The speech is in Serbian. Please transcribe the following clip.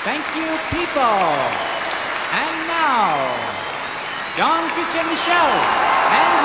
Thank you, people. And now, Jean-Christian Michel and